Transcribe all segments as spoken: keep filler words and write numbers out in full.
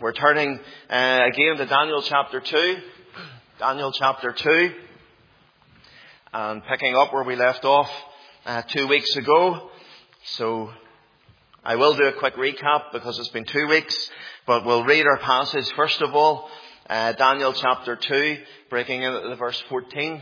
We're turning uh, again to Daniel chapter two. Daniel chapter two. And picking up where we left off uh, two weeks ago. So I will do a quick recap because it's been two weeks. But we'll read our passage first of all. Uh, Daniel chapter two, breaking in at the verse fourteen.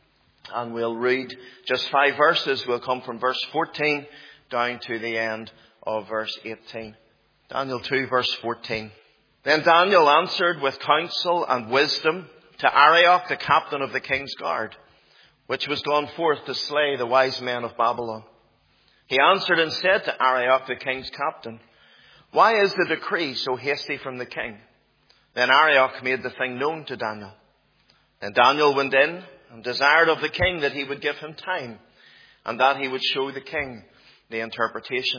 And we'll read just five verses. We'll come from verse fourteen down to the end of verse eighteen. Daniel two verse fourteen. Then Daniel answered with counsel and wisdom to Arioch, the captain of the king's guard, which was gone forth to slay the wise men of Babylon. He answered and said to Arioch, the king's captain, why is the decree so hasty from the king? Then Arioch made the thing known to Daniel. Then Daniel went in and desired of the king that he would give him time and that he would show the king the interpretation.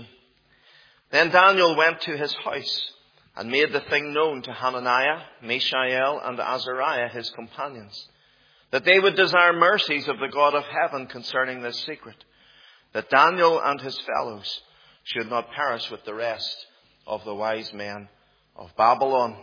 Then Daniel went to his house and made the thing known to Hananiah, Mishael, and Azariah, his companions, that they would desire mercies of the God of heaven concerning this secret, that Daniel and his fellows should not perish with the rest of the wise men of Babylon.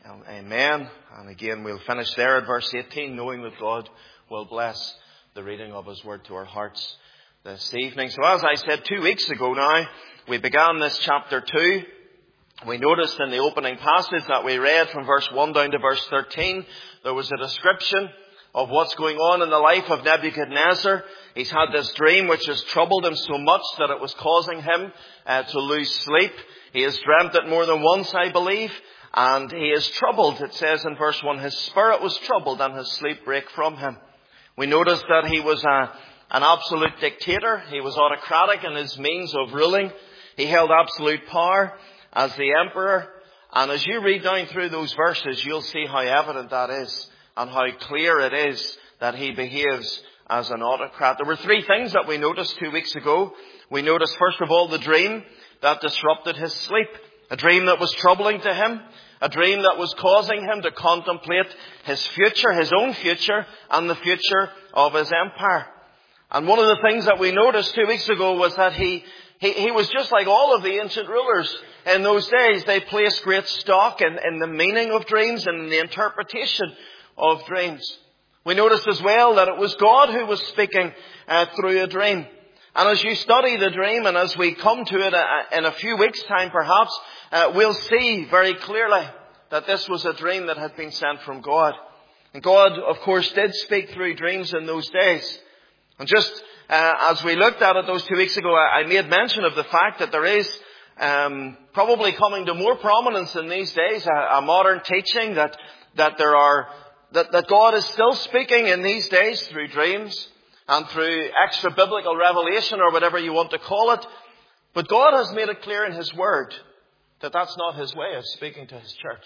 Amen. And again, we'll finish there at verse eighteen, knowing that God will bless the reading of his word to our hearts this evening. So as I said two weeks ago now, we began this chapter two. We noticed in the opening passage that we read from verse one down to verse thirteen, there was a description of what's going on in the life of Nebuchadnezzar. He's had this dream which has troubled him so much that it was causing him uh, to lose sleep. He has dreamt it more than once, I believe, and he is troubled. It says in verse one, his spirit was troubled and his sleep brake from him. We noticed that he was a, an absolute dictator. He was autocratic in his means of ruling. He held absolute power as the emperor. And as you read down through those verses, you'll see how evident that is and how clear it is that he behaves as an autocrat. There were three things that we noticed two weeks ago. We noticed, first of all, the dream that disrupted his sleep. A dream that was troubling to him. A dream that was causing him to contemplate his future, his own future, and the future of his empire. And one of the things that we noticed two weeks ago was that he He, he was just like all of the ancient rulers in those days. They placed great stock in, in the meaning of dreams and in the interpretation of dreams. We noticed as well that it was God who was speaking uh, through a dream. And as you study the dream and as we come to it uh, in a few weeks' time perhaps, uh, we'll see very clearly that this was a dream that had been sent from God. And God, of course, did speak through dreams in those days. And just Uh, as we looked at it those two weeks ago, I, I made mention of the fact that there is um, probably coming to more prominence in these days a, a modern teaching that that there are that, that God is still speaking in these days through dreams and through extra biblical revelation or whatever you want to call it. But God has made it clear in His Word that that's not His way of speaking to His church.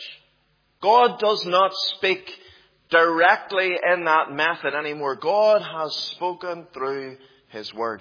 God does not speak directly in that method anymore. God has spoken through His Word.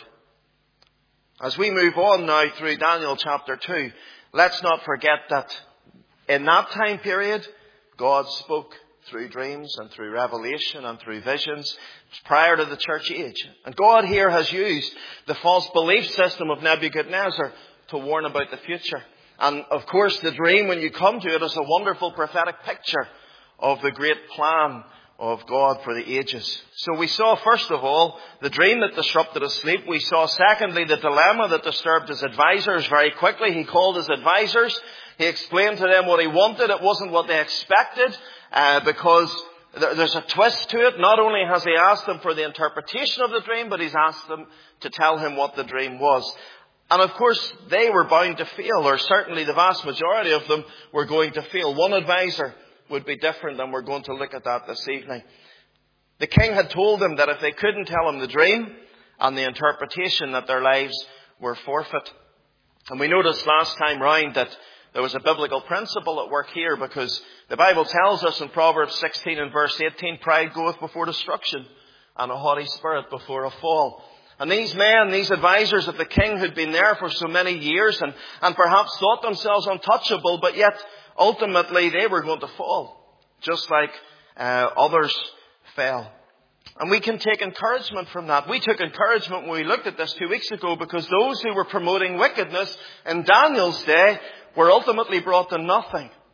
As we move on now through Daniel chapter two, let's not forget that in that time period, God spoke through dreams and through revelation and through visions prior to the church age. And God here has used the false belief system of Nebuchadnezzar to warn about the future. And of course, the dream, when you come to it, is a wonderful prophetic picture of the great plan of God for the ages. So we saw, first of all, the dream that disrupted his sleep. We saw, secondly, the dilemma that disturbed his advisors very quickly. He called his advisors. He explained to them what he wanted. It wasn't what they expected, uh, because th- there's a twist to it. Not only has he asked them for the interpretation of the dream, but he's asked them to tell him what the dream was. And of course, they were bound to fail, or certainly the vast majority of them were going to fail. One advisor would be different, and we're going to look at that this evening. The king had told them that if they couldn't tell him the dream and the interpretation, that their lives were forfeit. And we noticed last time round that there was a biblical principle at work here, because the Bible tells us in Proverbs sixteen and verse eighteen, pride goeth before destruction and a haughty spirit before a fall. And these men, these advisors of the king who'd been there for so many years and, and perhaps thought themselves untouchable, but yet ultimately they were going to fall, just like uh, others fell. And we can take encouragement from that. We took encouragement when we looked at this two weeks ago, because those who were promoting wickedness in Daniel's day were ultimately brought to nothing.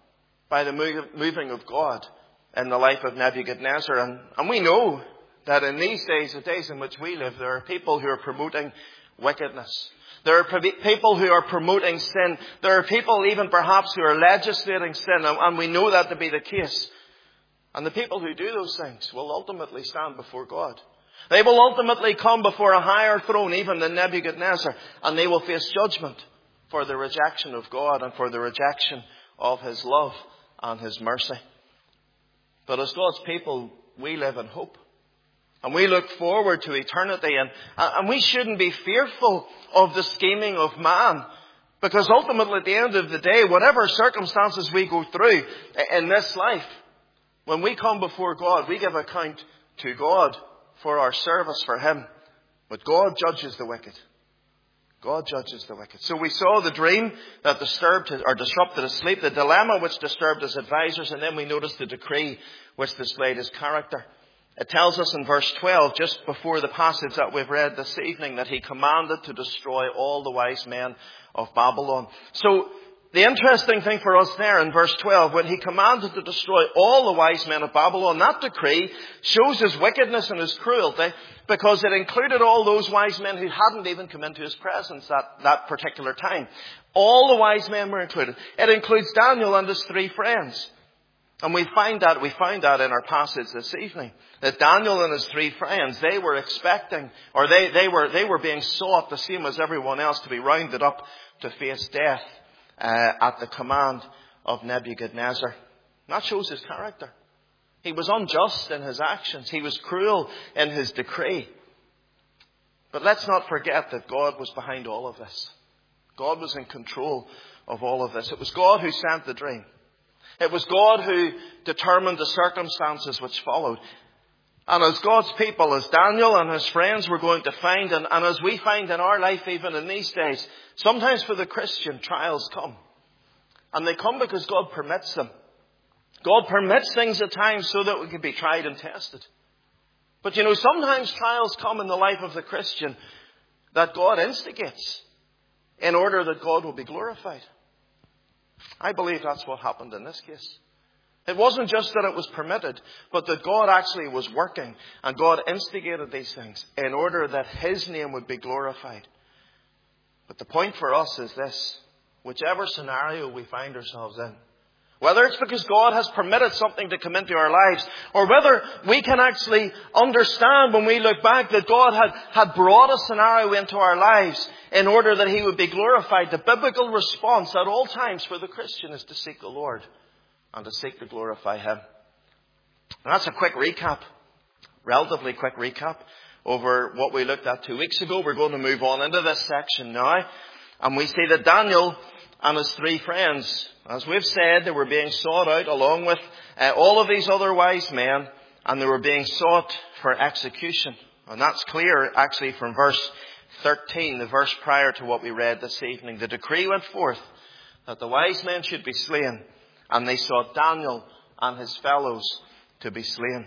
by the moving of God in the life of Nebuchadnezzar. And, and we know that in these days, the days in which we live, there are people who are promoting wickedness. There are people who are promoting sin. There are people even perhaps who are legislating sin. And, and we know that to be the case. And the people who do those things will ultimately stand before God. They will ultimately come before a higher throne even than Nebuchadnezzar. And they will face judgment for the rejection of God and for the rejection of His love and His mercy. But as God's people, we live in hope. And we look forward to eternity. And, and we shouldn't be fearful of the scheming of man. Because ultimately at the end of the day, whatever circumstances we go through in this life, when we come before God, we give account to God for our service for Him. But God judges the wicked. God judges the wicked. So we saw the dream that disturbed his, or disrupted his sleep, the dilemma which disturbed his advisors, and then we noticed the decree which displayed his character. It tells us in verse twelve, just before the passage that we've read this evening, that he commanded to destroy all the wise men of Babylon. So the interesting thing for us there in verse twelve, when he commanded to destroy all the wise men of Babylon, that decree shows his wickedness and his cruelty, because it included all those wise men who hadn't even come into his presence at that particular time. All the wise men were included. It includes Daniel and his three friends. And we find that, we find that in our passage this evening. That Daniel and his three friends, they were expecting, or they, they were, they were being sought the same as everyone else to be rounded up to face death uh, at the command of Nebuchadnezzar. And that shows his character. He was unjust in his actions. He was cruel in his decree. But let's not forget that God was behind all of this. God was in control of all of this. It was God who sent the dream. It was God who determined the circumstances which followed. And as God's people, as Daniel and his friends were going to find, and, and as we find in our life even in these days, sometimes for the Christian, trials come. And they come because God permits them. God permits things at times so that we can be tried and tested. But you know, sometimes trials come in the life of the Christian that God instigates in order that God will be glorified. I believe that's what happened in this case. It wasn't just that it was permitted, but that God actually was working, and God instigated these things in order that His name would be glorified. But the point for us is this: whichever scenario we find ourselves in, whether it's because God has permitted something to come into our lives, or whether we can actually understand when we look back that God had, had brought a scenario into our lives in order that He would be glorified, the biblical response at all times for the Christian is to seek the Lord and to seek to glorify Him. And that's a quick recap, relatively quick recap over what we looked at two weeks ago. We're going to move on into this section now. And we see that Daniel and his three friends, as we've said, they were being sought out along with uh, all of these other wise men, and they were being sought for execution. And that's clear actually from verse thirteen, the verse prior to what we read this evening. The decree went forth that the wise men should be slain, and they sought Daniel and his fellows to be slain.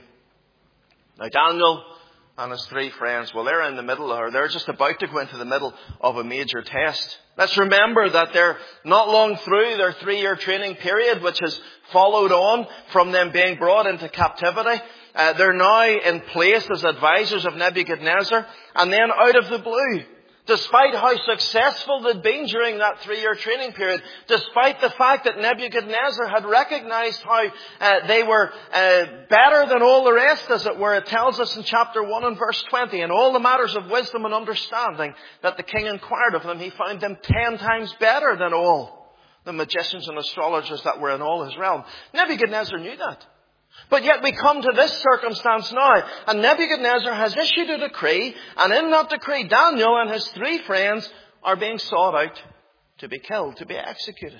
Now Daniel and his three friends, well, they're in the middle, or they're just about to go into the middle of a major test. Let's remember that they're not long through their three-year training period, which has followed on from them being brought into captivity. Uh, they're now in place as advisors of Nebuchadnezzar. And then out of the blue, despite how successful they'd been during that three-year training period, despite the fact that Nebuchadnezzar had recognized how uh, they were uh, better than all the rest, as it were, it tells us in chapter one and verse twenty, in all the matters of wisdom and understanding that the king inquired of them, he found them ten times better than all the magicians and astrologers that were in all his realm. Nebuchadnezzar knew that. But yet we come to this circumstance now, and Nebuchadnezzar has issued a decree, and in that decree Daniel and his three friends are being sought out to be killed, to be executed.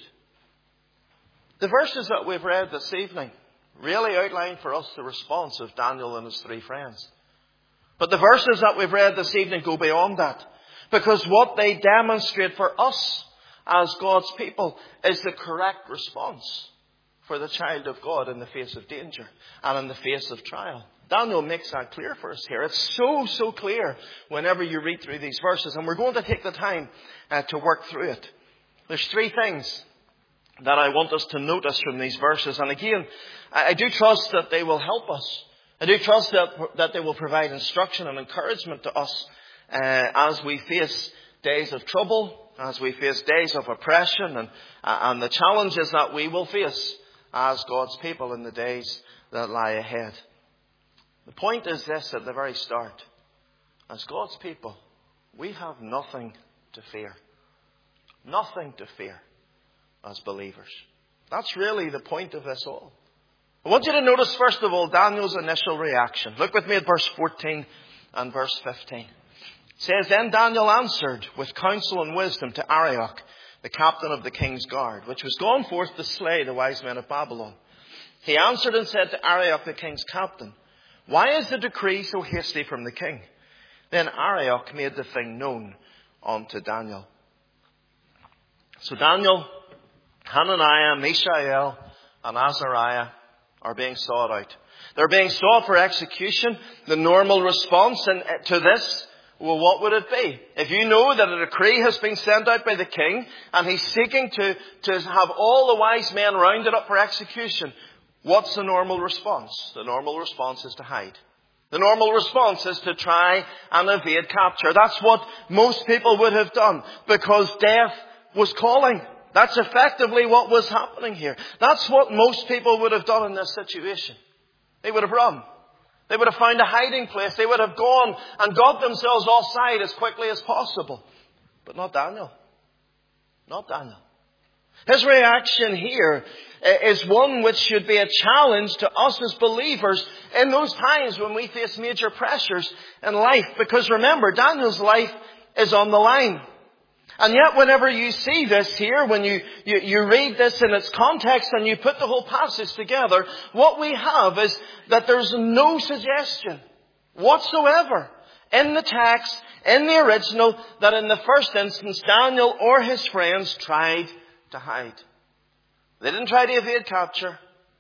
The verses that we've read this evening really outline for us the response of Daniel and his three friends. But the verses that we've read this evening go beyond that, because what they demonstrate for us as God's people is the correct response for the child of God in the face of danger and in the face of trial. Daniel makes that clear for us here. It's so, so clear whenever you read through these verses. And we're going to take the time uh, to work through it. There's three things that I want us to notice from these verses. And again, I do trust that they will help us. I do trust that, that they will provide instruction and encouragement to us uh, as we face days of trouble, as we face days of oppression, and, uh, and the challenges that we will face as God's people in the days that lie ahead. The point is this at the very start. As God's people, we have nothing to fear. Nothing to fear as believers. That's really the point of this all. I want you to notice, first of all, Daniel's initial reaction. Look with me at verse fourteen and verse fifteen. It says, Then Daniel answered with counsel and wisdom to Arioch, the captain of the king's guard, which was gone forth to slay the wise men of Babylon. He answered and said to Arioch, the king's captain, Why is the decree so hasty from the king? Then Arioch made the thing known unto Daniel. So Daniel, Hananiah, Mishael, and Azariah are being sought out. They're being sought for execution. The normal response to this, well, what would it be? If you know that a decree has been sent out by the king and he's seeking to, to have all the wise men rounded up for execution, what's the normal response? The normal response is to hide. The normal response is to try and evade capture. That's what most people would have done because death was calling. That's effectively what was happening here. That's what most people would have done in this situation. They would have run. They would have found a hiding place. They would have gone and got themselves offside as quickly as possible. But not Daniel. Not Daniel. His reaction here is one which should be a challenge to us as believers in those times when we face major pressures in life. Because remember, Daniel's life is on the line. And yet whenever you see this here, when you, you, you read this in its context and you put the whole passage together, what we have is that there's no suggestion whatsoever in the text, in the original, that in the first instance Daniel or his friends tried to hide. They didn't try to evade capture.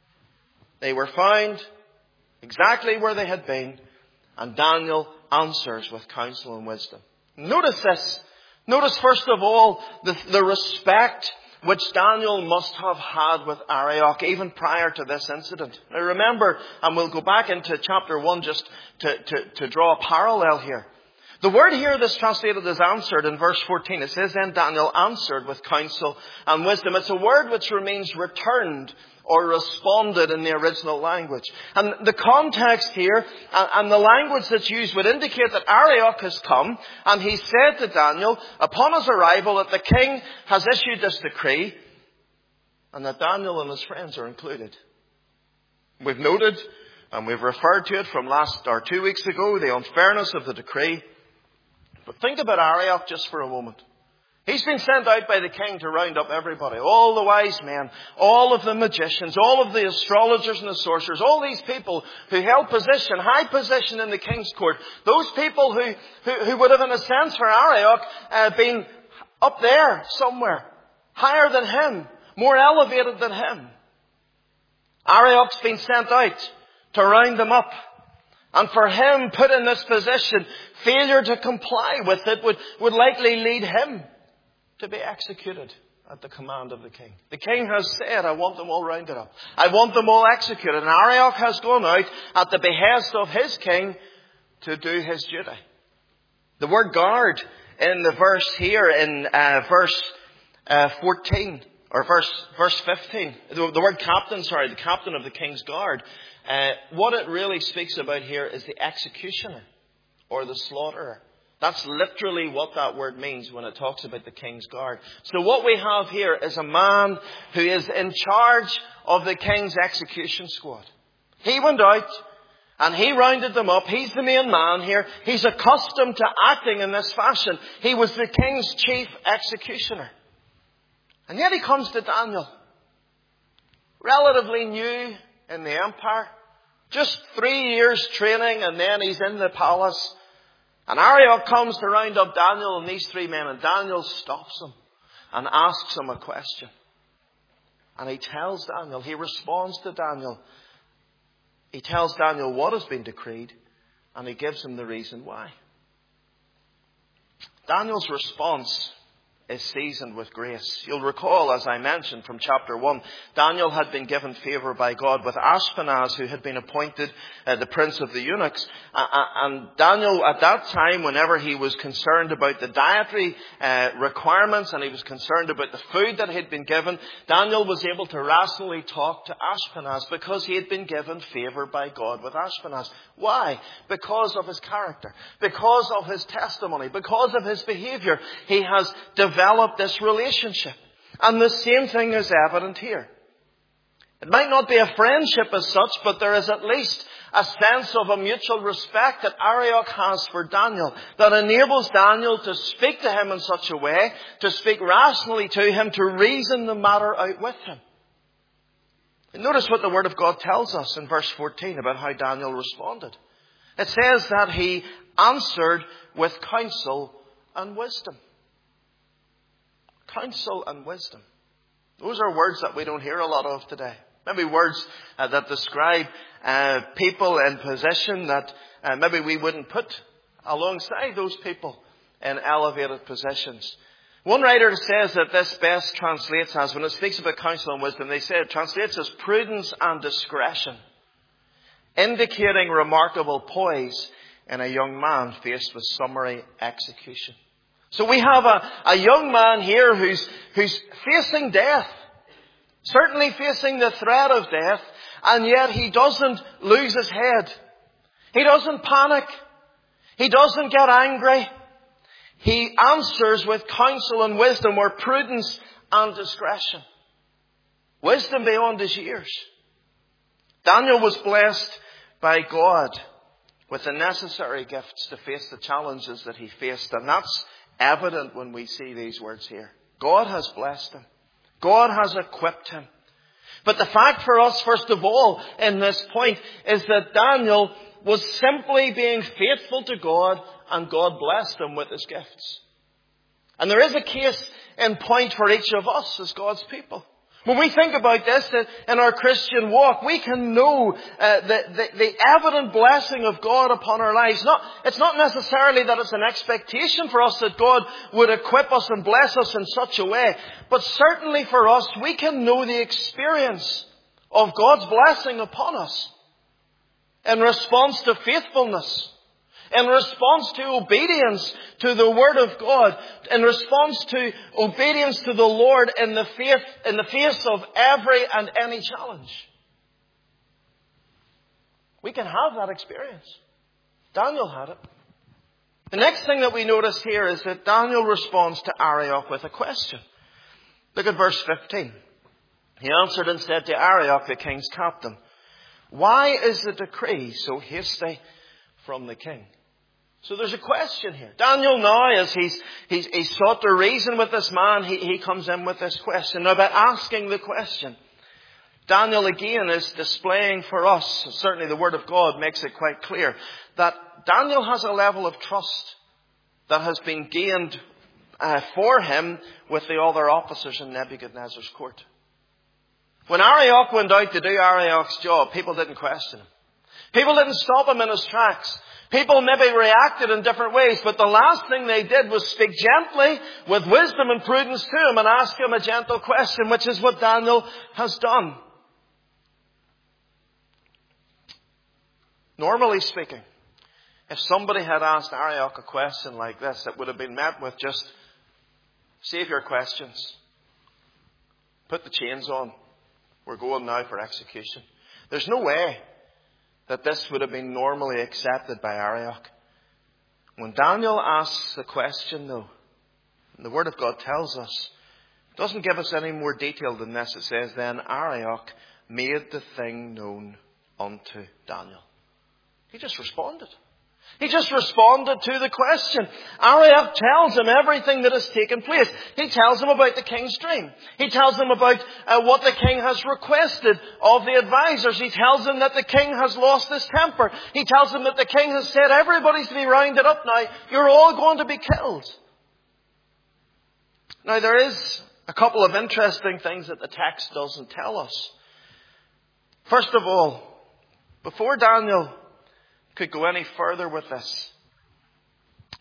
They were found exactly where they had been, and Daniel answers with counsel and wisdom. Notice this. Notice first of all the, the respect which Daniel must have had with Arioch even prior to this incident. Now remember, and we'll go back into chapter one just to, to, to draw a parallel here. The word here that's translated as answered in verse fourteen, it says, Then Daniel answered with counsel and wisdom. It's a word which means returned or responded in the original language. And the context here and the language that's used would indicate that Arioch has come and he said to Daniel upon his arrival that the king has issued this decree and that Daniel and his friends are included. We've noted and we've referred to it from last or two weeks ago, the unfairness of the decree. But think about Arioch just for a moment. He's been sent out by the king to round up everybody. All the wise men, all of the magicians, all of the astrologers and the sorcerers, all these people who held position, high position in the king's court. Those people who, who, who would have, in a sense for Arioch, uh, been up there somewhere. Higher than him. More elevated than him. Arioch's been sent out to round them up. And for him, put in this position, failure to comply with it would, would likely lead him to be executed at the command of the king. The king has said, I want them all rounded up. I want them all executed. And Arioch has gone out at the behest of his king to do his duty. The word guard in the verse here, in uh, verse uh, fourteen, or verse verse fifteen, the, the word captain, sorry, the captain of the king's guard, uh, what it really speaks about here is the executioner or the slaughterer. That's literally what that word means when it talks about the king's guard. So what we have here is a man who is in charge of the king's execution squad. He went out and he rounded them up. He's the main man here. He's accustomed to acting in this fashion. He was the king's chief executioner. And yet he comes to Daniel, relatively new in the empire. Just three years training and then he's in the palace. And Arioch comes to round up Daniel and these three men. And Daniel stops him and asks him a question. And he tells Daniel, he responds to Daniel. He tells Daniel what has been decreed. And he gives him the reason why. Daniel's response is seasoned with grace. You'll recall, as I mentioned from chapter one, Daniel had been given favour by God with Ashpenaz, who had been appointed uh, the prince of the eunuchs. Uh, and Daniel, at that time, whenever he was concerned about the dietary uh, requirements and he was concerned about the food that had been given, Daniel was able to rationally talk to Ashpenaz because he had been given favour by God with Ashpenaz. Why? Because of his character, because of his testimony, because of his behaviour. He has developed develop this relationship. And the same thing is evident here. It might not be a friendship as such, but there is at least a sense of a mutual respect that Arioch has for Daniel that enables Daniel to speak to him in such a way, to speak rationally to him, to reason the matter out with him. And notice what the Word of God tells us in verse fourteen about how Daniel responded. It says that he answered with counsel and wisdom. Counsel and wisdom. Those are words that we don't hear a lot of today. Maybe words uh, that describe uh, people in position that uh, maybe we wouldn't put alongside those people in elevated positions. One writer says that this best translates as, when it speaks about counsel and wisdom, they say it translates as prudence and discretion, indicating remarkable poise in a young man faced with summary execution. So we have a, a young man here who's, who's facing death. Certainly facing the threat of death. And yet he doesn't lose his head. He doesn't panic. He doesn't get angry. He answers with counsel and wisdom, or prudence and discretion. Wisdom beyond his years. Daniel was blessed by God with the necessary gifts to face the challenges that he faced. And that's evident when we see these words here. God has blessed him. God has equipped him. But the fact for us, first of all, in this point, is that Daniel was simply being faithful to God, and God blessed him with his gifts. And there is a case in point for each of us as God's people. When we think about this in our Christian walk, we can know uh, the, the, the evident blessing of God upon our lives. Not, it's not necessarily that it's an expectation for us that God would equip us and bless us in such a way. But certainly for us, we can know the experience of God's blessing upon us in response to faithfulness, in response to obedience to the Word of God, in response to obedience to the Lord in the faith, in the face of every and any challenge. We can have that experience. Daniel had it. The next thing that we notice here is that Daniel responds to Arioch with a question. Look at verse fifteen. He answered and said to Arioch, the king's captain, "Why is the decree so hasty from the king?" So there's a question here. Daniel now, as he's, he's, he's sought to reason with this man, he, he comes in with this question. Now, by asking the question, Daniel again is displaying for us, certainly the Word of God makes it quite clear, that Daniel has a level of trust that has been gained uh, for him with the other officers in Nebuchadnezzar's court. When Arioch went out to do Arioch's job, people didn't question him. People didn't stop him in his tracks. People maybe reacted in different ways, but the last thing they did was speak gently with wisdom and prudence to him and ask him a gentle question, which is what Daniel has done. Normally speaking, if somebody had asked Arioch a question like this, it would have been met with just, save your questions. Put the chains on. We're going now for execution. There's no way that this would have been normally accepted by Arioch. When Daniel asks the question, though, and the Word of God tells us, it doesn't give us any more detail than this. It says, then Arioch made the thing known unto Daniel. He just responded. He just responded to the question. Arioch tells him everything that has taken place. He tells him about the king's dream. He tells him about uh, what the king has requested of the advisors. He tells him that the king has lost his temper. He tells him that the king has said, everybody's to be rounded up now. You're all going to be killed. Now there is a couple of interesting things that the text doesn't tell us. First of all, before Daniel could go any further with this,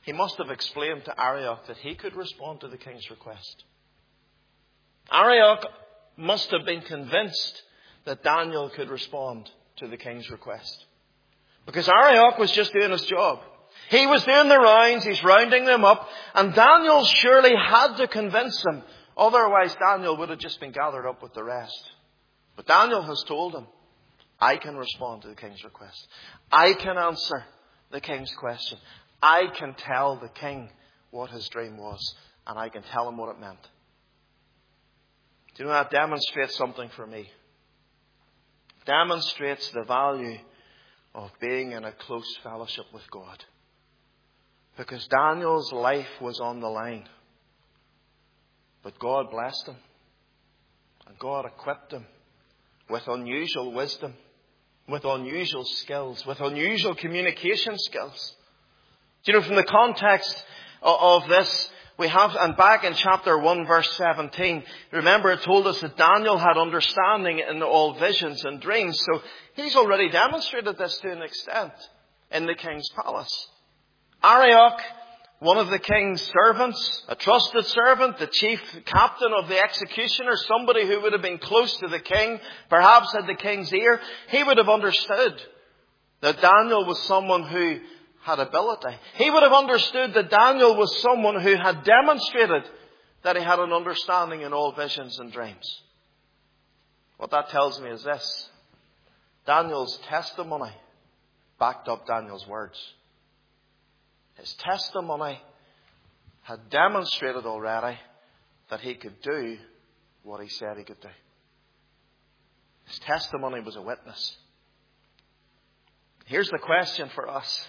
he must have explained to Arioch that he could respond to the king's request. Arioch must have been convinced that Daniel could respond to the king's request. Because Arioch was just doing his job. He was doing the rounds, he's rounding them up, and Daniel surely had to convince him. Otherwise, Daniel would have just been gathered up with the rest. But Daniel has told him, I can respond to the king's request. I can answer the king's question. I can tell the king what his dream was, and I can tell him what it meant. Do you know, that demonstrates something for me? Demonstrates the value of being in a close fellowship with God. Because Daniel's life was on the line. But God blessed him. And God equipped him with unusual wisdom, with unusual skills, with unusual communication skills. Do you know, from the context of this, we have, and back in chapter one, verse seventeen, remember it told us that Daniel had understanding in all visions and dreams. So he's already demonstrated this to an extent in the king's palace. Arioch, one of the king's servants, a trusted servant, the chief captain of the executioners, somebody who would have been close to the king, perhaps had the king's ear, he would have understood that Daniel was someone who had ability. He would have understood that Daniel was someone who had demonstrated that he had an understanding in all visions and dreams. What that tells me is this: Daniel's testimony backed up Daniel's words. His testimony had demonstrated already that he could do what he said he could do. His testimony was a witness. Here's the question for us.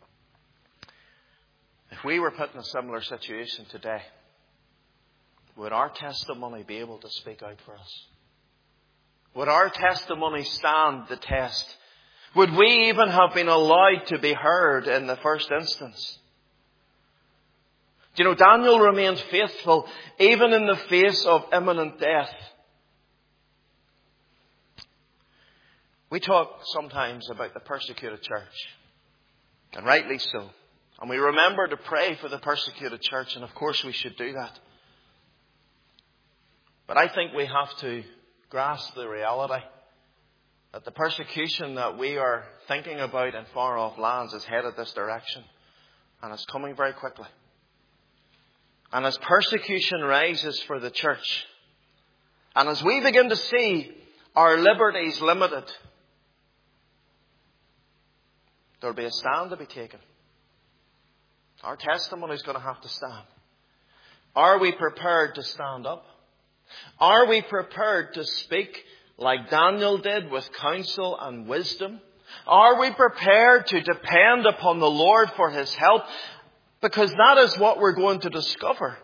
If we were put in a similar situation today, would our testimony be able to speak out for us? Would our testimony stand the test? Would we even have been allowed to be heard in the first instance? Do you know, Daniel remained faithful even in the face of imminent death. We talk sometimes about the persecuted church, and rightly so. And we remember to pray for the persecuted church, and of course we should do that. But I think we have to grasp the reality that the persecution that we are thinking about in far off lands is headed this direction, and it's coming very quickly. And as persecution rises for the church, and as we begin to see our liberties limited, there will be a stand to be taken. Our testimony is going to have to stand. Are we prepared to stand up? Are we prepared to speak like Daniel did, with counsel and wisdom? Are we prepared to depend upon the Lord for His help? Because that is what we're going to discover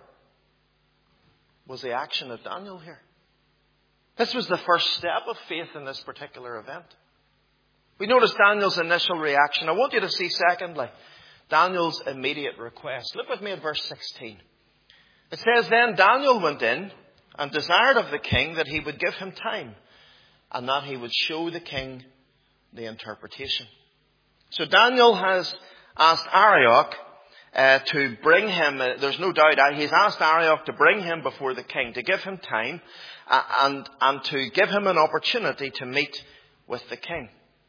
was the action of Daniel here. This was the first step of faith in this particular event. We notice Daniel's initial reaction. I want you to see, secondly, Daniel's immediate request. Look with me at verse sixteen. It says, Then Daniel went in and desired of the king that he would give him time, and that he would show the king the interpretation. So Daniel has asked Arioch uh, to bring him, uh, there's no doubt, uh, he's asked Arioch to bring him before the king, to give him time, uh, and, and to give him an opportunity to meet with the king.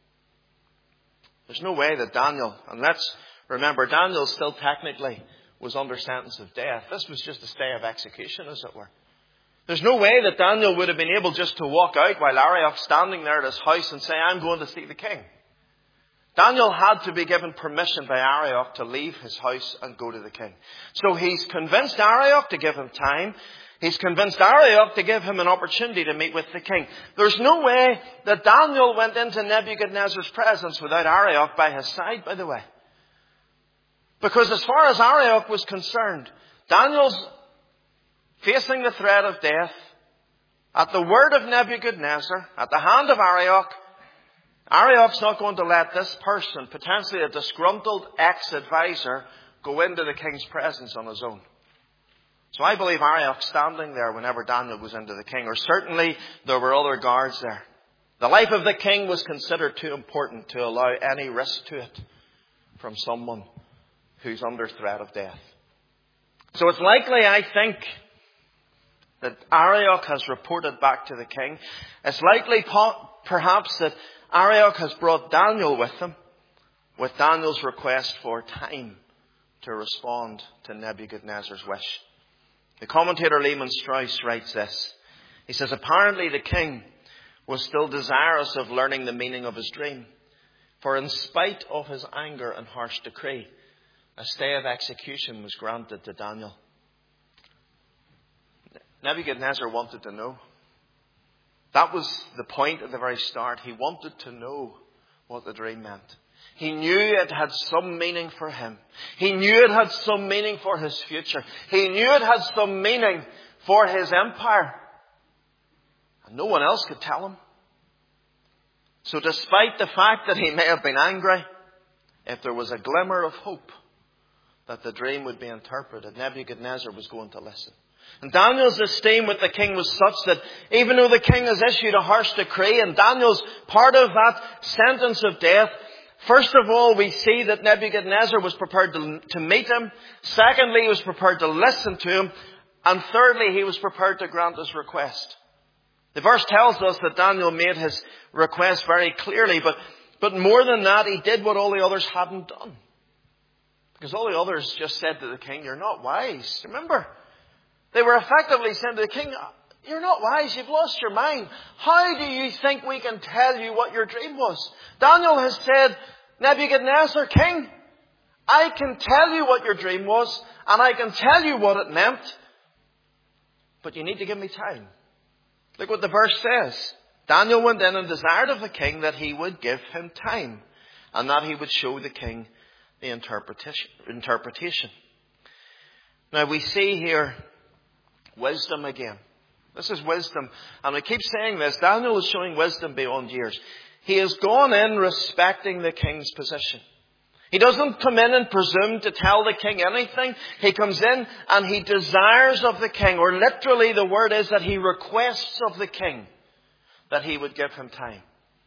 There's no way that Daniel, and let's remember, Daniel still technically was under sentence of death. This was just a stay of execution, as it were. There's no way that Daniel would have been able just to walk out while Arioch's standing there at his house and say, I'm going to see the king. Daniel had to be given permission by Arioch to leave his house and go to the king. So he's convinced Arioch to give him time. He's convinced Arioch to give him an opportunity to meet with the king. There's no way that Daniel went into Nebuchadnezzar's presence without Arioch by his side, by the way. Because as far as Arioch was concerned, Daniel's facing the threat of death. At the word of Nebuchadnezzar, at the hand of Arioch, Arioch's not going to let this person, potentially a disgruntled ex-advisor, go into the king's presence on his own. So I believe Arioch standing there whenever Daniel was into the king, or certainly there were other guards there. The life of the king was considered too important to allow any risk to it from someone who's under threat of death. So it's likely, I think, that Arioch has reported back to the king. It's likely, perhaps, that Arioch has brought Daniel with him, with Daniel's request for time to respond to Nebuchadnezzar's wish. The commentator Lehman Strauss writes this. He says, apparently the king was still desirous of learning the meaning of his dream. For in spite of his anger and harsh decree, a stay of execution was granted to Daniel. Nebuchadnezzar wanted to know. That was the point at the very start. He wanted to know what the dream meant. He knew it had some meaning for him. He knew it had some meaning for his future. He knew it had some meaning for his empire. And no one else could tell him. So despite the fact that he may have been angry, if there was a glimmer of hope that the dream would be interpreted, Nebuchadnezzar was going to listen. And Daniel's esteem with the king was such that even though the king has issued a harsh decree and Daniel's part of that sentence of death, first of all, we see that Nebuchadnezzar was prepared to, to meet him. Secondly, he was prepared to listen to him. And thirdly, he was prepared to grant his request. The verse tells us that Daniel made his request very clearly, but, but more than that, he did what all the others hadn't done. Because all the others just said to the king, you're not wise. Remember, they were effectively saying to the king, you're not wise, you've lost your mind. How do you think we can tell you what your dream was? Daniel has said, Nebuchadnezzar, king, I can tell you what your dream was, and I can tell you what it meant, but you need to give me time. Look what the verse says. Daniel went in and desired of the king that he would give him time, and that he would show the king the interpretation. interpretation. Now we see here wisdom again. This is wisdom. And I keep saying this. Daniel is showing wisdom beyond years. He has gone in respecting the king's position. He doesn't come in and presume to tell the king anything. He comes in and he desires of the king, or literally the word is that he requests of the king that he would give him time.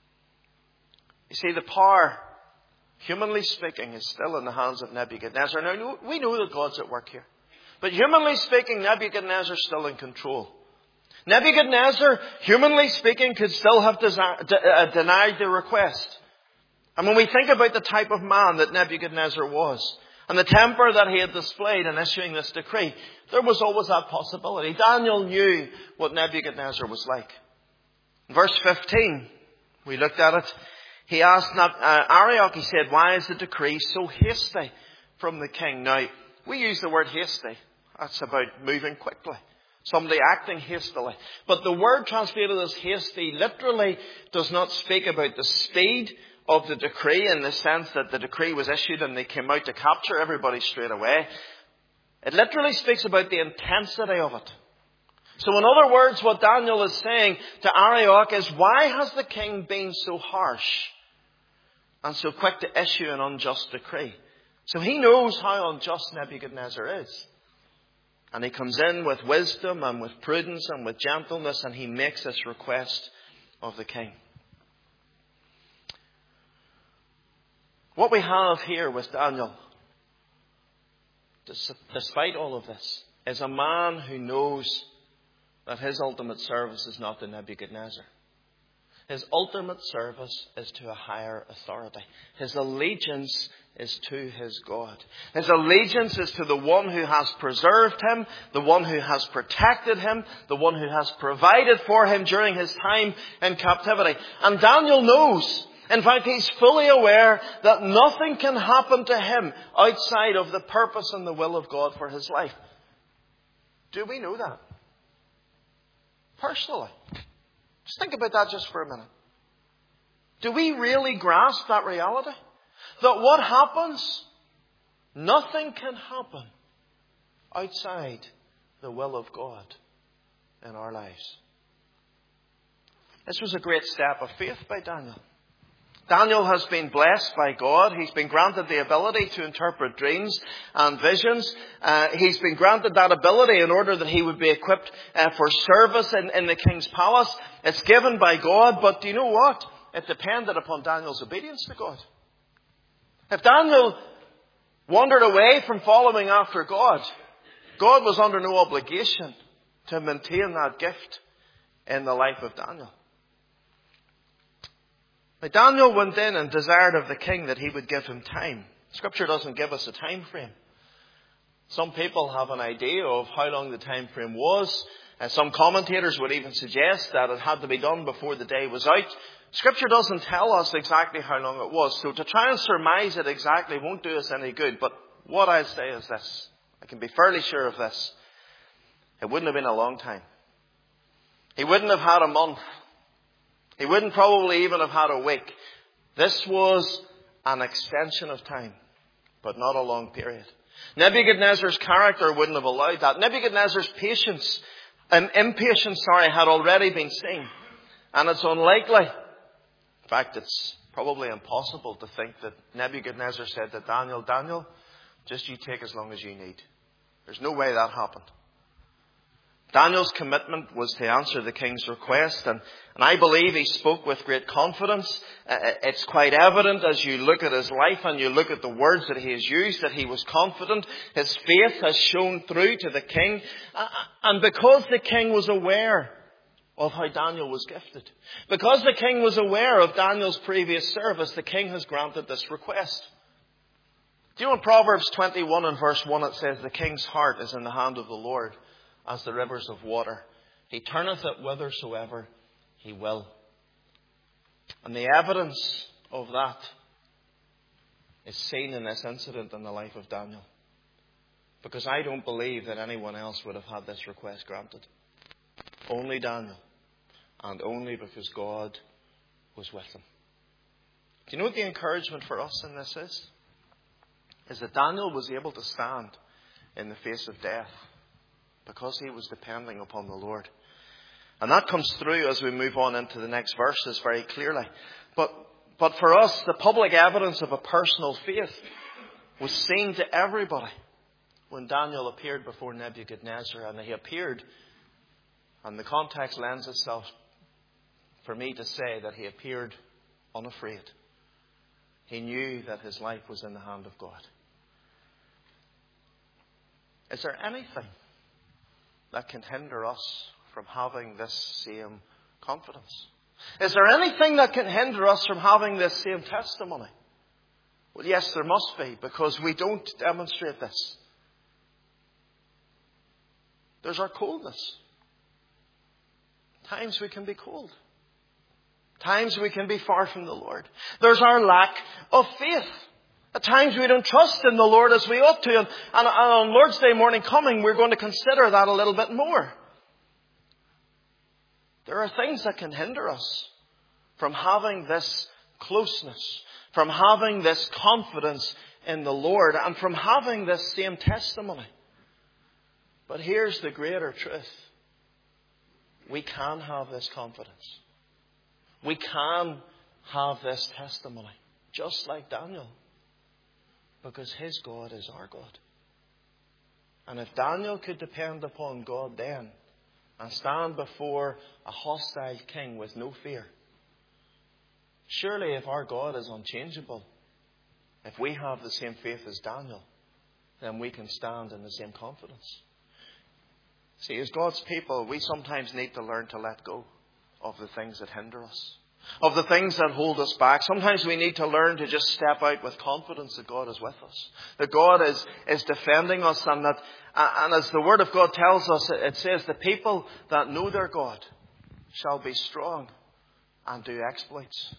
You see, the power, humanly speaking, is still in the hands of Nebuchadnezzar. Now, we know that God's at work here. But humanly speaking, Nebuchadnezzar is still in control. Nebuchadnezzar, humanly speaking, could still have desi- de- uh, denied the request. And when we think about the type of man that Nebuchadnezzar was, and the temper that he had displayed in issuing this decree, there was always that possibility. Daniel knew what Nebuchadnezzar was like. In verse fifteen, we looked at it. He asked uh, Arioch, he said, why is the decree so hasty from the king? Now, we use the word hasty. That's about moving quickly. Somebody acting hastily. But the word translated as hasty literally does not speak about the speed of the decree in the sense that the decree was issued and they came out to capture everybody straight away. It literally speaks about the intensity of it. So in other words, what Daniel is saying to Arioch is, why has the king been so harsh and so quick to issue an unjust decree? So he knows how unjust Nebuchadnezzar is. And he comes in with wisdom and with prudence and with gentleness, and he makes this request of the king. What we have here with Daniel, despite all of this, is a man who knows that his ultimate service is not to Nebuchadnezzar. His ultimate service is to a higher authority. His allegiance is to his God. His allegiance is to the one who has preserved him, the one who has protected him, the one who has provided for him during his time in captivity. And Daniel knows, in fact, he's fully aware that nothing can happen to him outside of the purpose and the will of God for his life. Do we know that? Personally. Just think about that just for a minute. Do we really grasp that reality? That what happens, nothing can happen outside the will of God in our lives. This was a great step of faith by Daniel. Daniel has been blessed by God. He's been granted the ability to interpret dreams and visions. Uh, he's been granted that ability in order that he would be equipped uh, for service in, in the king's palace. It's given by God, but do you know what? It depended upon Daniel's obedience to God. If Daniel wandered away from following after God, God was under no obligation to maintain that gift in the life of Daniel. Now, Daniel went in and desired of the king that he would give him time. Scripture doesn't give us a time frame. Some people have an idea of how long the time frame was. And some commentators would even suggest that it had to be done before the day was out. Scripture doesn't tell us exactly how long it was. So to try and surmise it exactly won't do us any good. But what I'll say is this. I can be fairly sure of this. It wouldn't have been a long time. He wouldn't have had a month. He wouldn't probably even have had a week. This was an extension of time, but not a long period. Nebuchadnezzar's character wouldn't have allowed that. Nebuchadnezzar's patience, um, impatience, sorry, had already been seen. And it's unlikely, in fact, it's probably impossible to think that Nebuchadnezzar said to Daniel, Daniel, just you take as long as you need. There's no way that happened. Daniel's commitment was to answer the king's request, and, and I believe he spoke with great confidence. Uh, it's quite evident as you look at his life and you look at the words that he has used that he was confident. His faith has shown through to the king, uh, and because the king was aware of how Daniel was gifted, because the king was aware of Daniel's previous service, the king has granted this request. Do you know in Proverbs twenty-one and verse one it says, the king's heart is in the hand of the Lord, as the rivers of water. He turneth it whithersoever he will. And the evidence of that is seen in this incident in the life of Daniel. Because I don't believe that anyone else would have had this request granted. Only Daniel. And only because God was with him. Do you know what the encouragement for us in this is? Is that Daniel was able to stand in the face of death because he was depending upon the Lord. And that comes through as we move on into the next verses very clearly. But, but for us, the public evidence of a personal faith was seen to everybody when Daniel appeared before Nebuchadnezzar. And he appeared, and the context lends itself for me to say that he appeared unafraid. He knew that his life was in the hand of God. Is there anything that can hinder us from having this same confidence? Is there anything that can hinder us from having this same testimony? Well, yes, there must be, because we don't demonstrate this. There's our coldness. Times we can be cold. Times we can be far from the Lord. There's our lack of faith. At times we don't trust in the Lord as we ought to. And, and on Lord's Day morning coming, we're going to consider that a little bit more. There are things that can hinder us from having this closeness, from having this confidence in the Lord, and from having this same testimony. But here's the greater truth. We can have this confidence. We can have this testimony, just like Daniel. Because his God is our God. And if Daniel could depend upon God then and stand before a hostile king with no fear, surely if our God is unchangeable, if we have the same faith as Daniel, then we can stand in the same confidence. See, as God's people, we sometimes need to learn to let go of the things that hinder us, of the things that hold us back. Sometimes we need to learn to just step out with confidence that God is with us, that God is, is defending us, and that, and as the Word of God tells us, it says, the people that know their God shall be strong and do exploits.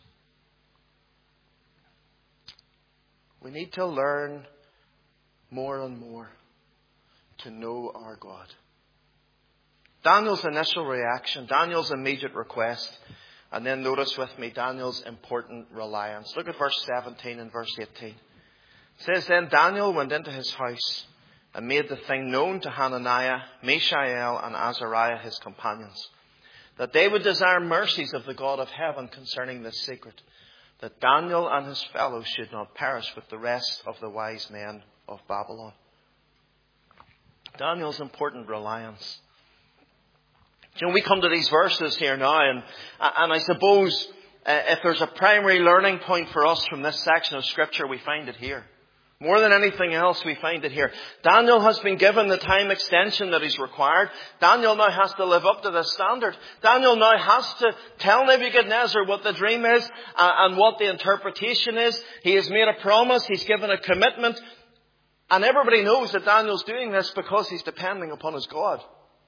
We need to learn more and more to know our God. Daniel's initial reaction, Daniel's immediate request, and then notice with me Daniel's important reliance. Look at verse seventeen and verse eighteen. It says, then Daniel went into his house and made the thing known to Hananiah, Mishael, and Azariah, his companions, that they would desire mercies of the God of heaven concerning this secret, that Daniel and his fellows should not perish with the rest of the wise men of Babylon. Daniel's important reliance. You know, we come to these verses here now, and, and I suppose uh, if there's a primary learning point for us from this section of Scripture, we find it here. More than anything else, we find it here. Daniel has been given the time extension that is required. Daniel now has to live up to this standard. Daniel now has to tell Nebuchadnezzar what the dream is uh, and what the interpretation is. He has made a promise. He's given a commitment. And everybody knows that Daniel's doing this because he's depending upon his God.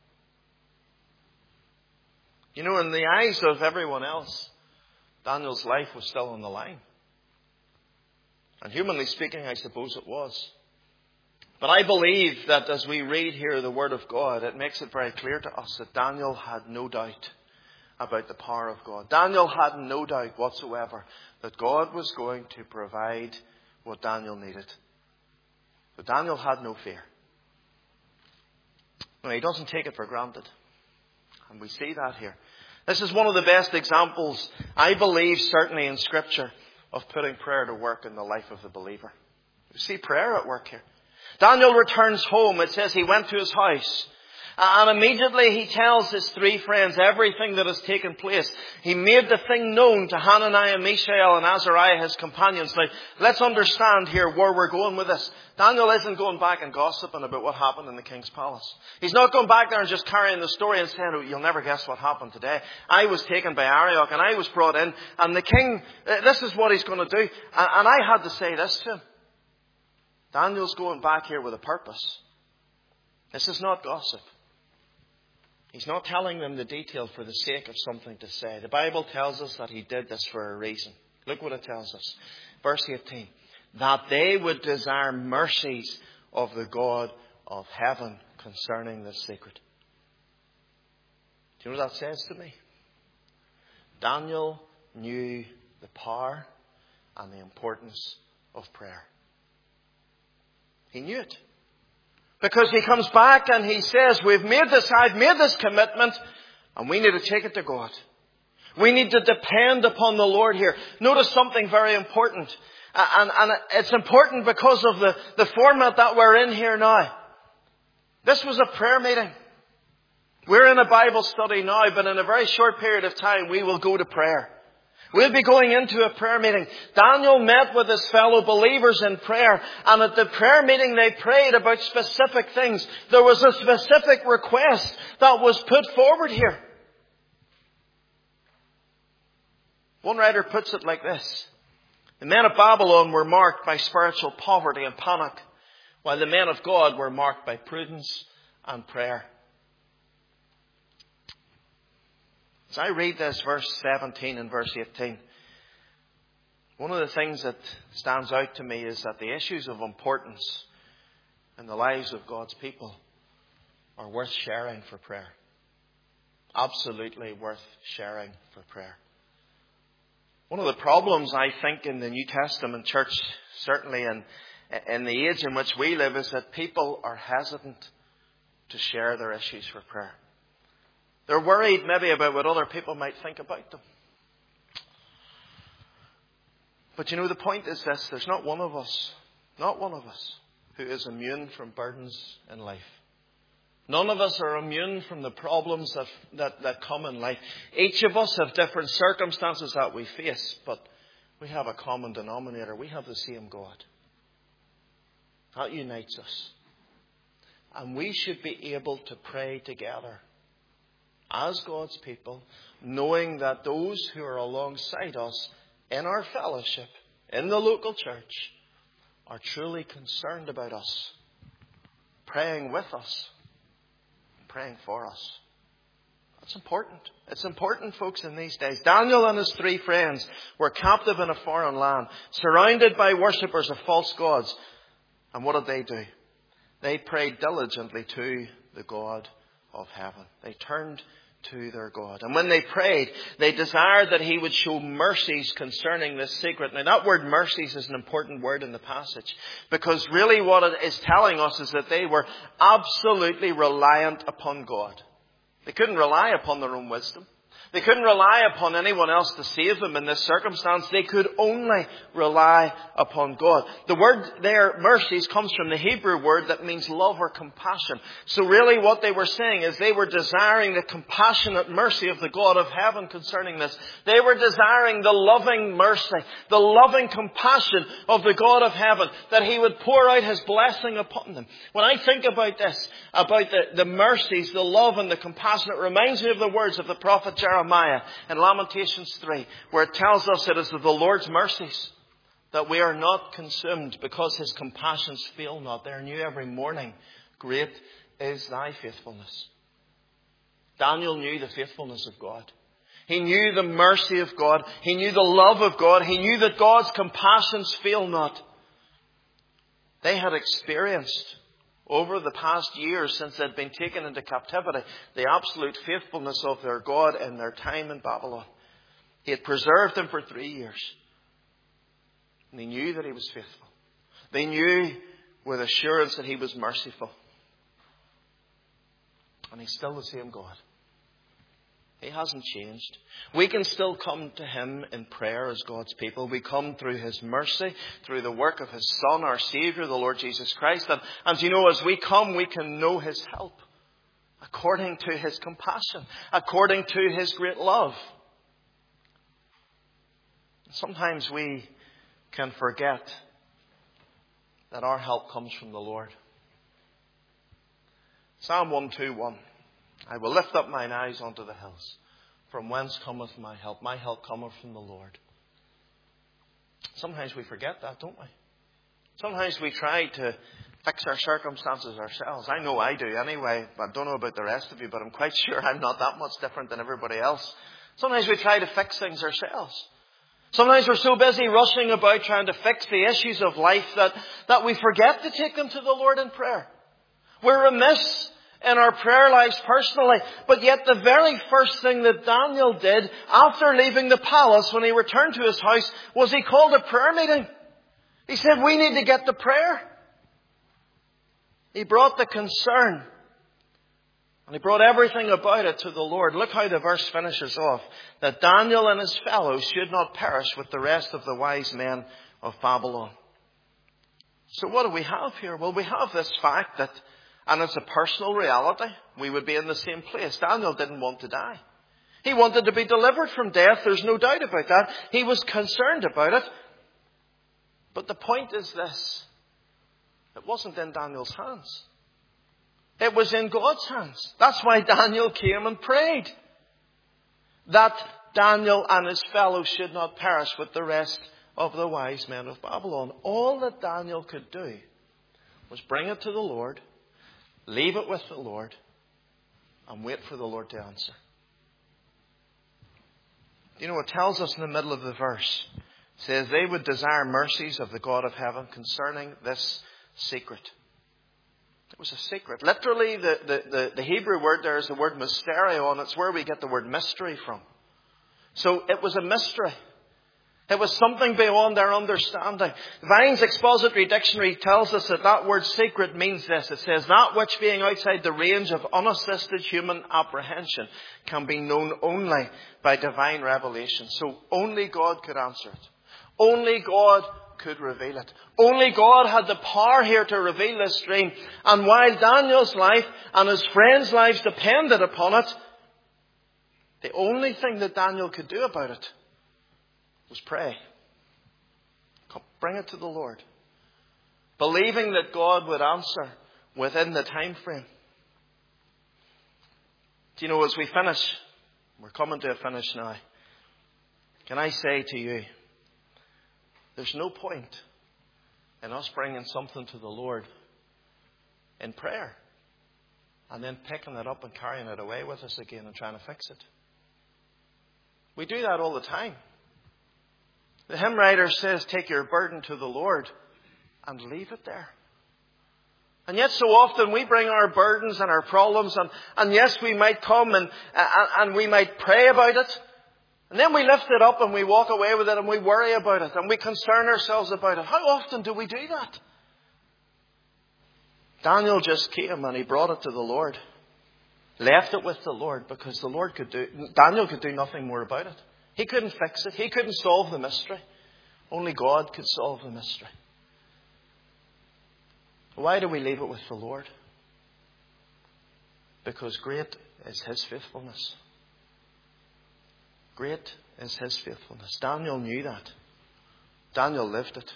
You know, in the eyes of everyone else, Daniel's life was still on the line. And humanly speaking, I suppose it was. But I believe that as we read here the Word of God, it makes it very clear to us that Daniel had no doubt about the power of God. Daniel had no doubt whatsoever that God was going to provide what Daniel needed. But Daniel had no fear. Now, he doesn't take it for granted. And we see that here. This is one of the best examples, I believe, certainly in Scripture, of putting prayer to work in the life of the believer. You see prayer at work here. Daniel returns home. It says he went to his house. And immediately he tells his three friends everything that has taken place. He made the thing known to Hananiah, Mishael, and Azariah, his companions. Now, let's understand here where we're going with this. Daniel isn't going back and gossiping about what happened in the king's palace. He's not going back there and just carrying the story and saying, oh, you'll never guess what happened today. I was taken by Arioch and I was brought in. And the king, this is what he's going to do. And I had to say this to him. Daniel's going back here with a purpose. This is not gossip. He's not telling them the detail for the sake of something to say. The Bible tells us that he did this for a reason. Look what it tells us. Verse eighteen. That they would desire mercies of the God of heaven concerning this secret. Do you know what that says to me? Daniel knew the power and the importance of prayer. He knew it. Because he comes back and he says, we've made this, I've made this commitment, and we need to take it to God. We need to depend upon the Lord here. Notice something very important. And, and it's important because of the, the format that we're in here now. This was a prayer meeting. We're in a Bible study now, but in a very short period of time, we will go to prayer. We'll be going into a prayer meeting. Daniel met with his fellow believers in prayer. And at the prayer meeting they prayed about specific things. There was a specific request that was put forward here. One writer puts it like this. The men of Babylon were marked by spiritual poverty and panic, while the men of God were marked by prudence and prayer. As I read this, verse seventeen and verse eighteen, one of the things that stands out to me is that the issues of importance in the lives of God's people are worth sharing for prayer. Absolutely worth sharing for prayer. One of the problems, I think, in the New Testament church, certainly in, in the age in which we live, is that people are hesitant to share their issues for prayer. They're worried maybe about what other people might think about them. But you know, the point is this. There's not one of us, not one of us, who is immune from burdens in life. None of us are immune from the problems that, that, that come in life. Each of us have different circumstances that we face, but we have a common denominator. We have the same God. That unites us. And we should be able to pray together as God's people, knowing that those who are alongside us in our fellowship, in the local church, are truly concerned about us, praying with us, praying for us. That's important. It's important, folks, in these days. Daniel and his three friends were captive in a foreign land, surrounded by worshippers of false gods. And what did they do? They prayed diligently to the God of heaven. They turned to their God. And when they prayed, they desired that he would show mercies concerning this secret. Now, that word mercies is an important word in the passage, because really what it is telling us is that they were absolutely reliant upon God. They couldn't rely upon their own wisdom. They couldn't rely upon anyone else to save them in this circumstance. They could only rely upon God. The word there, mercies, comes from the Hebrew word that means love or compassion. So really what they were saying is they were desiring the compassionate mercy of the God of heaven concerning this. They were desiring the loving mercy, the loving compassion of the God of heaven, that He would pour out His blessing upon them. When I think about this, about the, the mercies, the love and the compassion, it reminds me of the words of the prophet Jeremiah. Jeremiah in Lamentations three, where it tells us it is of the Lord's mercies that we are not consumed, because His compassions fail not. They are new every morning. Great is thy faithfulness. Daniel knew the faithfulness of God. He knew the mercy of God. He knew the love of God. He knew that God's compassions fail not. They had experienced over the past years since they'd been taken into captivity, the absolute faithfulness of their God in their time in Babylon. He had preserved them for three years. And they knew that He was faithful. They knew with assurance that He was merciful. And He's still the same God. He hasn't changed. We can still come to Him in prayer as God's people. We come through His mercy, through the work of His Son, our Saviour, the Lord Jesus Christ. And, and you know, as we come, we can know His help according to His compassion, according to His great love. Sometimes we can forget that our help comes from the Lord. Psalm one twenty-one. I will lift up mine eyes unto the hills. From whence cometh my help? My help cometh from the Lord. Sometimes we forget that, don't we? Sometimes we try to fix our circumstances ourselves. I know I do anyway. I don't know about the rest of you, but I'm quite sure I'm not that much different than everybody else. Sometimes we try to fix things ourselves. Sometimes we're so busy rushing about trying to fix the issues of life that, that we forget to take them to the Lord in prayer. We're remiss in our prayer lives personally. But yet the very first thing that Daniel did after leaving the palace when he returned to his house was he called a prayer meeting. He said, we need to get to prayer. He brought the concern and he brought everything about it to the Lord. Look how the verse finishes off. That Daniel and his fellows should not perish with the rest of the wise men of Babylon. So what do we have here? Well, we have this fact that, and it's a personal reality, we would be in the same place. Daniel didn't want to die. He wanted to be delivered from death. There's no doubt about that. He was concerned about it. But the point is this. It wasn't in Daniel's hands. It was in God's hands. That's why Daniel came and prayed. That Daniel and his fellows should not perish with the rest of the wise men of Babylon. All that Daniel could do was bring it to the Lord, leave it with the Lord, and wait for the Lord to answer. You know, it tells us in the middle of the verse, it says, they would desire mercies of the God of heaven concerning this secret. It was a secret. Literally, the, the, the, the Hebrew word there is the word mysterion. It's where we get the word mystery from. So it was a mystery. It was something beyond their understanding. Vine's Expository Dictionary tells us that that word secret means this. It says, that which being outside the range of unassisted human apprehension can be known only by divine revelation. So only God could answer it. Only God could reveal it. Only God had the power here to reveal this dream. And while Daniel's life and his friends' lives depended upon it, the only thing that Daniel could do about it was pray. Bring it to the Lord. Believing that God would answer within the time frame. Do you know, as we finish, we're coming to a finish now. Can I say to you, there's no point in us bringing something to the Lord in prayer and then picking it up and carrying it away with us again and trying to fix it. We do that all the time. The hymn writer says, take your burden to the Lord and leave it there. And yet so often we bring our burdens and our problems and, and yes, we might come and, and, and we might pray about it. And then we lift it up and we walk away with it and we worry about it and we concern ourselves about it. How often do we do that? Daniel just came and he brought it to the Lord. left it with the Lord because the Lord could do, Daniel could do nothing more about it. He couldn't fix it. He couldn't solve the mystery. Only God could solve the mystery. Why do we leave it with the Lord? Because great is His faithfulness. Great is His faithfulness. Daniel knew that. Daniel lived it.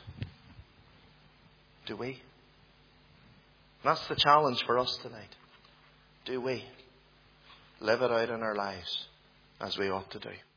Do we? That's the challenge for us tonight. Do we live it out in our lives as we ought to do?